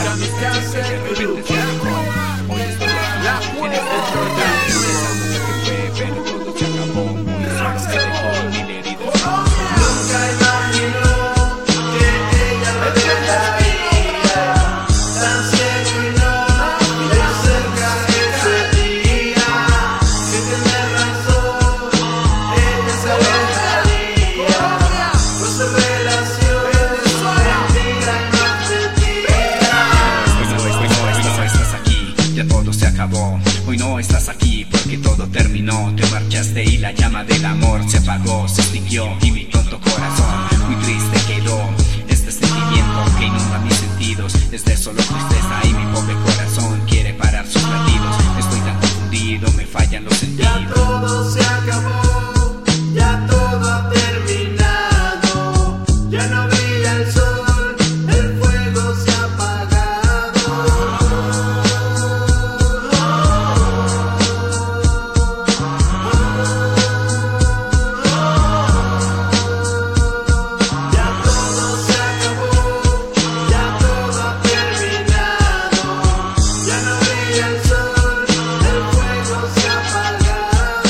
Kamikaze de repente se alejó. Hoy estoy aquí en esta oscuridad. Esa cosa que fue, pero todo se acabó. Muy solo me dejó mil heridas. Nunca imaginó que ella lo dejaría tan ciego y no de cerca ese día. Sin tener razón, ella se alejaría por su relación, mentira y más mentira. Hoy no estás aquí, ya todo se acabó. Hoy no estás aquí porque todo terminó. Te marchaste y la llama del amor se apagó, se extinguió y mi tonto corazón muy triste quedó. Este sentimiento que inunda mis sentidos es de solo tristeza y mi pobre corazón quiere parar sus latidos. Estoy tan confundido, me fallan los sentidos. Ya todo se acabó, ya todo ha terminado, ya no brilla el sol, el fuego se ha apagado. Ya todo se acabó, ya todo ha terminado, ya no brilla el sol, el fuego se ha apagado.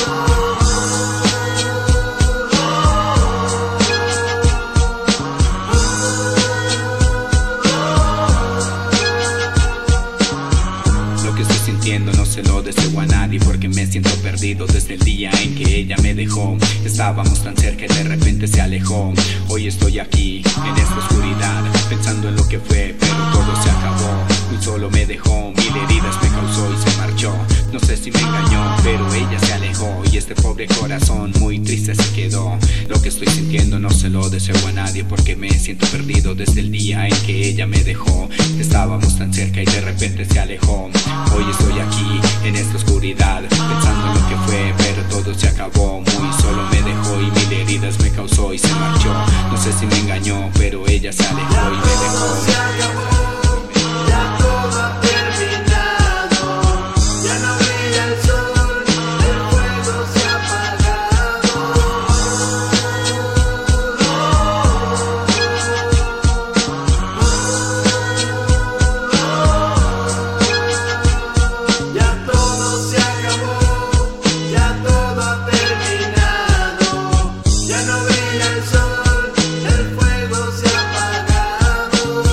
Lo que estoy sintiendo no se lo deseo a nadie porque me siento perdido desde el día en que ella me dejó. Estábamos tan cerca y de repente se alejó. Hoy estoy aquí en esta oscuridad pensando en lo que fue, pero todo se acabó. Muy solo me dejó, mil heridas me causó y se marchó. No sé si me engañó, pero ella se alejó y este pobre corazón muy triste se quedó. Lo que estoy sintiendo no se lo deseo a nadie porque me siento perdido desde el día en que ella me dejó. Estábamos tan cerca y de repente se alejó. Hoy estoy aquí en esta oscuridad pensando en lo que fue, pero todo se acabó. Muy solo me dejó y mil heridas me causó y se marchó. No sé si me engañó, pero ella se alejó y me Todo se dejó. acabó, ya todo ha terminado, ya no brilla el sol, el fuego se ha apagado. Ya todo se acabó, ya todo ha terminado, ya no brilla el sol, el fuego se ha apagado.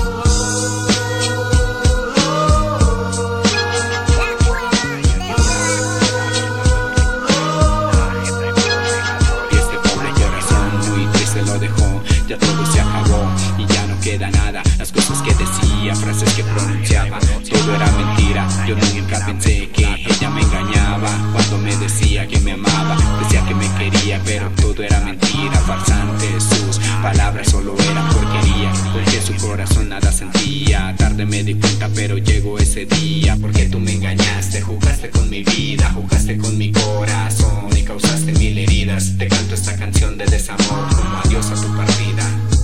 Y este pobre corazón muy triste lo dejó. Ya todo se acabó y ya no queda nada. Las cosas que decía, frases que pronunciaba, todo era mentira. Yo nunca pensé que ella me engañaba cuando me decía que me amaba. Decía que me quería, pero todo era mentira. Farsante, sus palabras solo eran porquería, porque su corazón nada sentía. Tarde me di cuenta, pero llegó ese día. Porque tú me engañaste, jugaste con mi vida, jugaste con mi corazón y causaste mil heridas. Te canto esta canción de desamor como adiós a tu partida.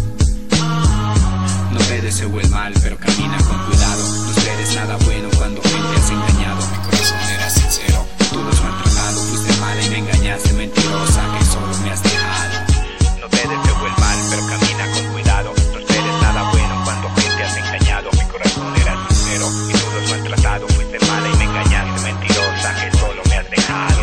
No te deseo el mal, pero camina con cuidado. No esperes nada bueno cuando gente has engañado. Mi corazón era sincero, tú lo has maltratado. Fuiste mala y me engañaste, mentirosa, que solo me has dejado. No te deseo el mal, pero camina con cuidado. No esperes nada bueno cuando gente has engañado. Mi corazón era sincero y tú lo has maltratado. Fuiste mala y me engañaste, mentirosa, que solo me has dejado.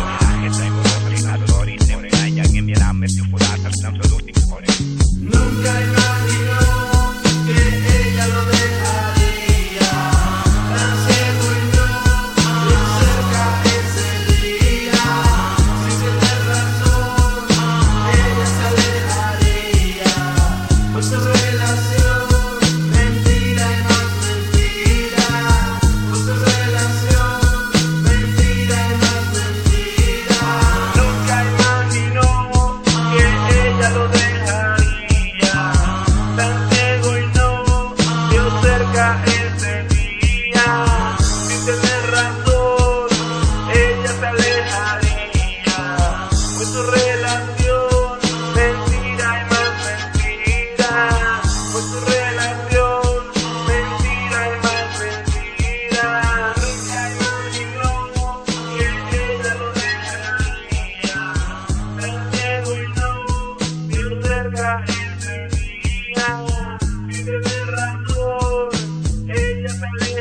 Nunca imaginó que ella lo dejaría tan ciego y feliz.